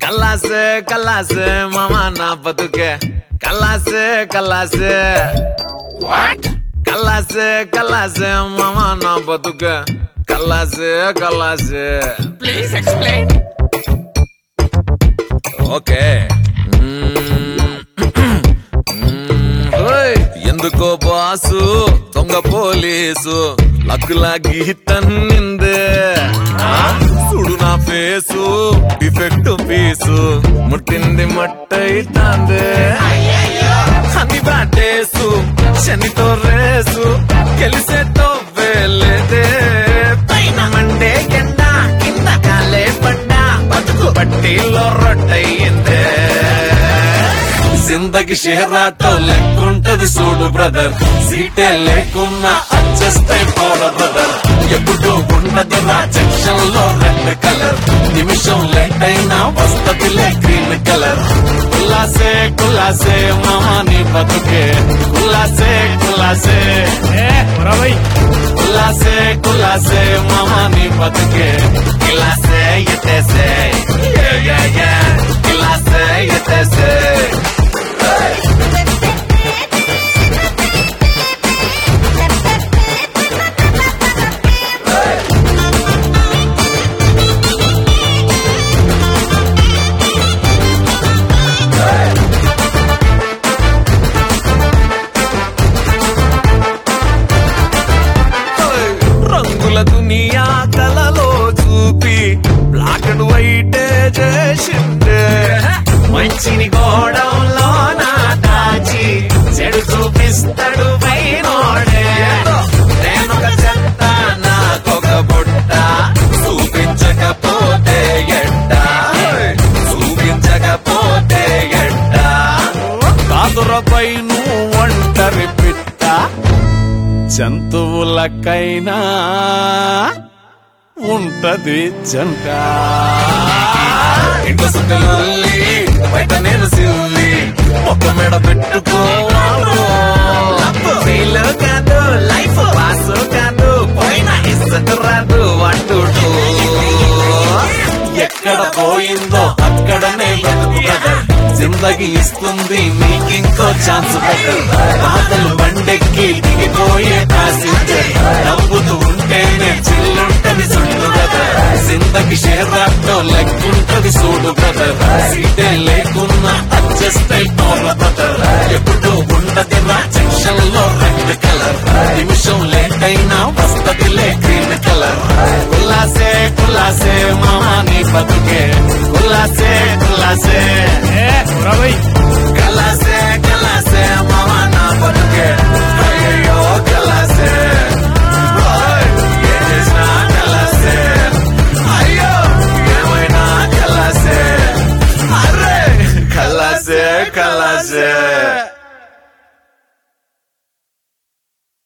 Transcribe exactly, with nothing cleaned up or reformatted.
కల్లాసే కల్లాసే మామా నా బతుకే కల్లాసే కల్లాసే కల్లాసే కల్లాసే మామా నా బతుకే కల్లాసే కల్లాసే ప్లీజ్ ఎక్స్ప్లెయిన్. ఓకే ఎందుకో బాసు దొంగ పోలీసు లక్కులాగి తన్నిందే చూడు నా ఫేసు డిఫెక్ట్ పీసు ముట్టింది మట్టయితాందే అని బాటేసు శనితో రేసు గెలిసేతో వేలేదే పైన మండే ఎండ కింద కాలే పడ్డా బతుకు బట్టీలో రొట్టయిందే జిందగి షేరాటో లెక్కుంటది చూడు బ్రదర్ సీటే లేకున్నా అడ్జస్ట్ అయిపోడ బ్రదర్ ఎప్పుడు ఉండదు రా జంక్షన్ లో రెడ్ కలర్ నిమిషం లేట్ అయినా వస్తదిలే గ్రీన్ కలర్ కులాసే కులాసే మామా నీ బతుకే కులాసే కులాసే కులాసే కులాసే మామా నీ బతుకే కిలాసే ఎత్తేసే కిలాసే ఎత్తేసే రంగుల దునియా కలలో చూపి బ్లాక్ అండ్ వైట్ చేసిందే మంచిని గోడంలో నా దాచి చెడు చూపిస్తాడు పైనోడే నేనొక చెత్త నాకొక బుట్ట చూపించకపోతే ఎట్ట చూపించకపోతే ఎట్ట కాదురపై నువ్వు ఒంటరి పిట్ట జంతువులకైనా ఉంటది జంట ఇంట్లో సుఖలుల్లి బయట నేను సిల్లి ఒక మెడ పెట్టుకోవాలి ఫీల్ కాదు లైఫ్ పాస్ కాదు పోయిన ఇసుక రాదు అంటూ ఎక్కడ పోయిందో అక్కడనే బతుకు బ్రదర్ జిందగీ ఇస్తుంది నీకింకో ఛాన్స్ బెటర్ బాధలు బండెక్కి దిగిపోయే ప్యాసింజర్ నవ్వుతూ ఉంటేనే చిల్లుంటది సుండు బ్రదర్ జిందగీ షేరాటో లెక్కుంటది చూడు బ్రదర్ సీటే లేకున్నా అడ్జస్ట్ అయిపోర బ్రదర్ ఎప్పుడు ఉండది రా జంక్షన్ లో రెడ్ కలర్ నిమిషం లేట్ అయినా వస్తదిలే గ్రీన్ కలర్ కులాసే కులాసే మామా నీ బతుకే కులాసే కులాసే ఏ